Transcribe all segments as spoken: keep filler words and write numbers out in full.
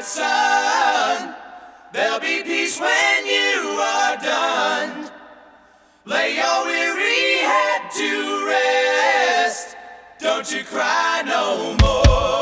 son. There'll be peace when you are done. Lay your weary head to rest. Don't you cry no more.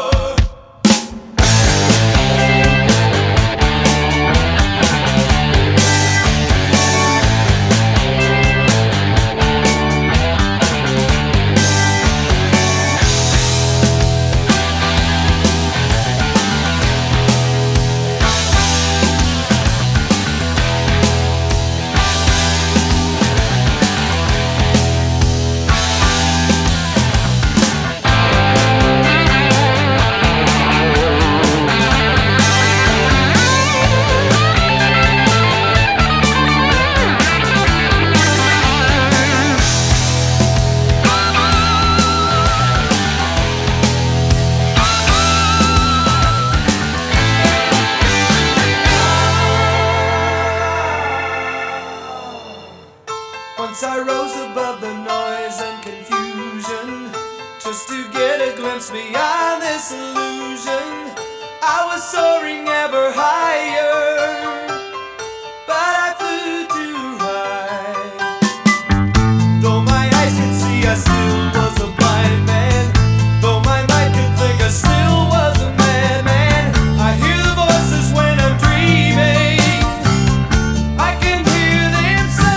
Once I rose above the noise and confusion, just to get a glimpse beyond this illusion. I was soaring ever higher, but I flew too high. Though my eyes could see, I still was a blind man. Though my mind could think, I still was a madman. I hear the voices when I'm dreaming. I can hear them say,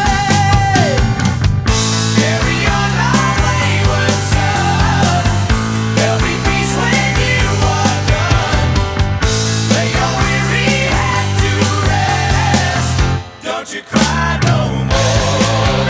don't you cry no more.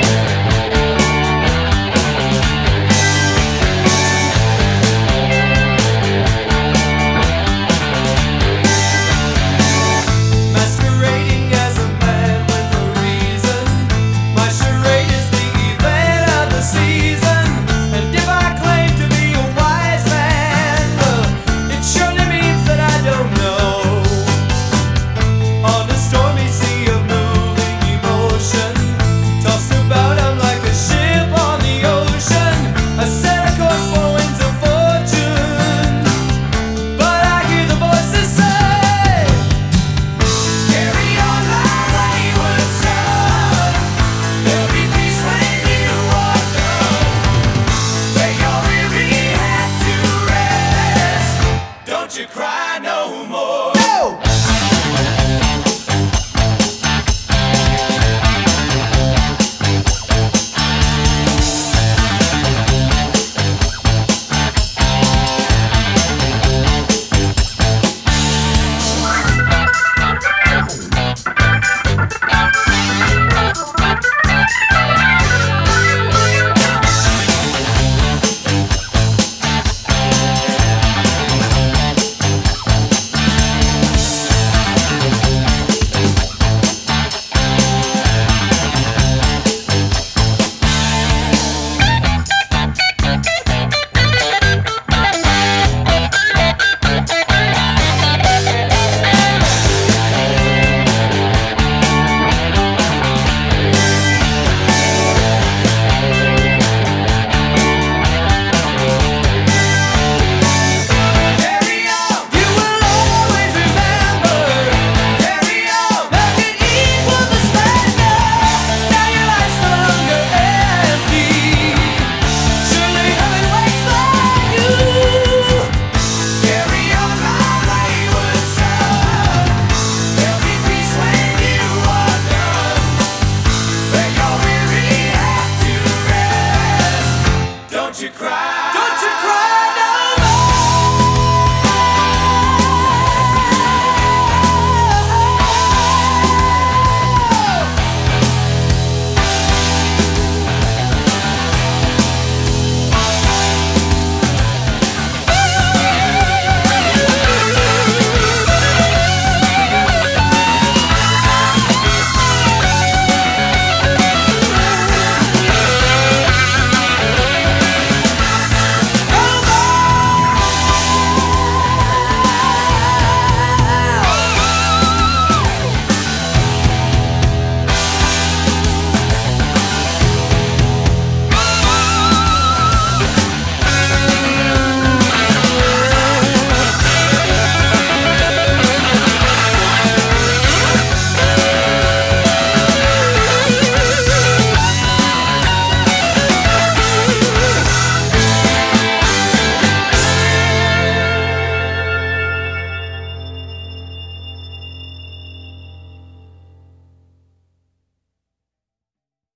Masquerading as a man with a reason. My charade is the event of the season. And if I claim to be a wise man, uh, it surely means that I don't know. On a stormy sea of moving emotion, tossed about I'm like a ship on the ocean. I set a course for winds of fortune, but I hear the voices say, Carry on my wayward son. There'll be peace when you are done. Lay your weary head to rest. Don't you cry